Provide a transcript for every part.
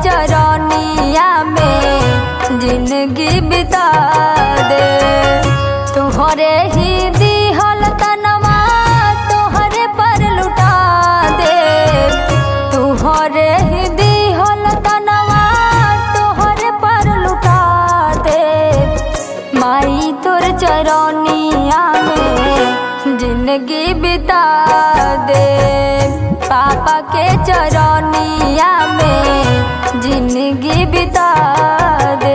चरनिया में जिंदगी बिता दे। तुहरे ही दिहल तनवा तोहरे पर लुटा दे। तुहरे ही दिहल तनवा तोहरे पर लुटा दे। माई तोर चरनिया में जिंदगी बिता दे। पापा के चरनिया में जिंदगी बिता दे।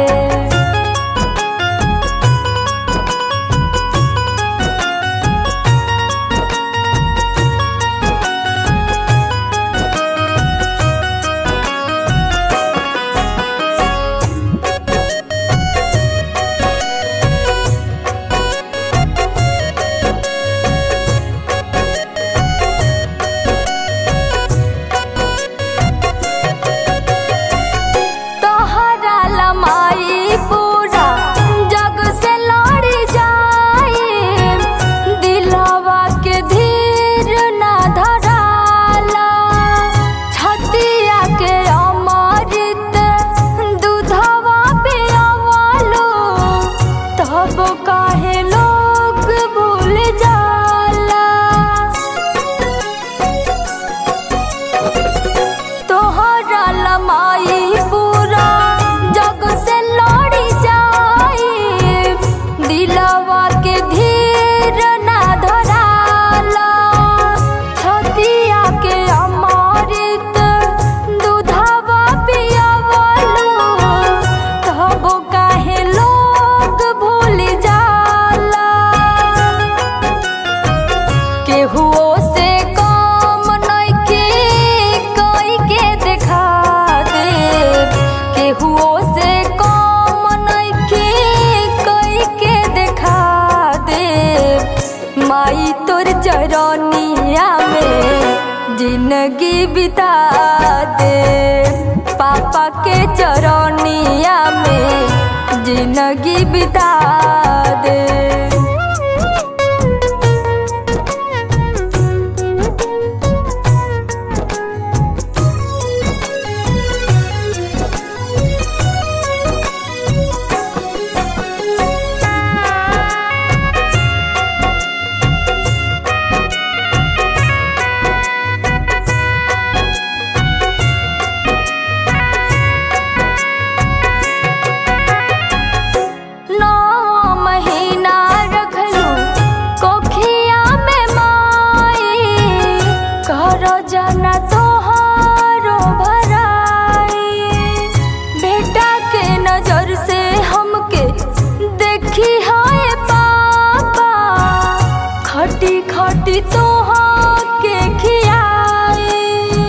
काहे लोग भूल जाला। तोहरा लमाई पूरा जग से लड़ी जाई। दिलवा के धीर ना धराला। छतिया के अमृत दूधवा पियावलू। तब काहे लोग भूल जाला। केहुओ से कम नइखे कई के देखा दे। केहुओ से कम नइखे कई के देखा दे। माई तोर चरनिया में जिंदगी बिता दे। पापा के चरनिया में जिंदगी बिता दे। जाना तोहारो भराई। बेटा के नजर से हमके देखी हाय पापा। खटी खटी तोहा के खियाई।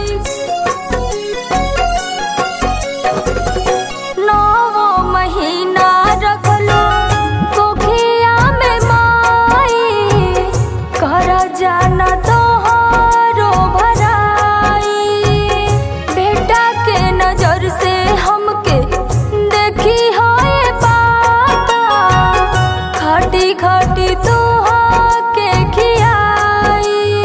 9 महीना रखलो कोखिया में माई। कर जाना तोहारो भराई। बेटा के नजर से हमके देखी हाय पापा। खटी खटी तोहा के खियाई।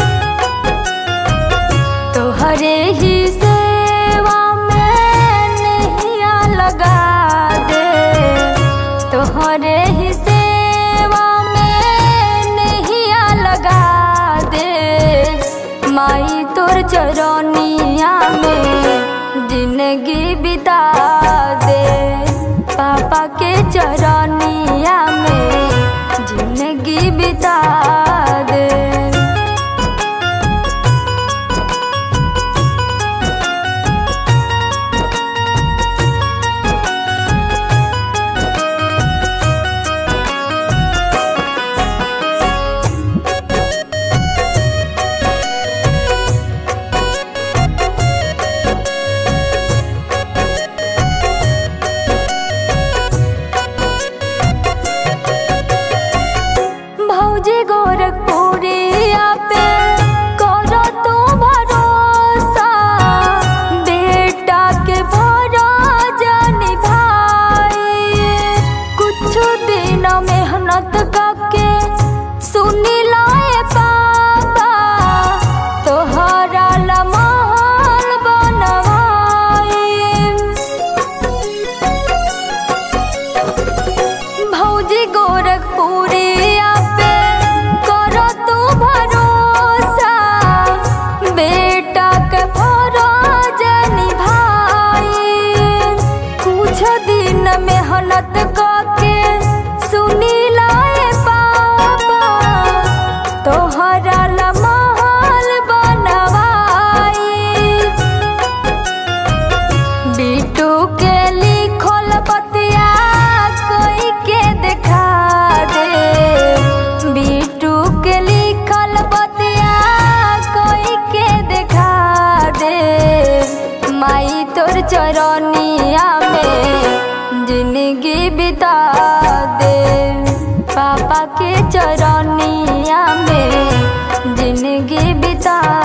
तोहरे ही सेवा में नैया लगा दे। तोहरे ही सेवा में नैया लगा दे। माई तोर चरनिया में जिंदगी बिता दे। पापा के चरनिया में जिंदगी बिता दे। पापा के चरनिया में जिंदगी बिता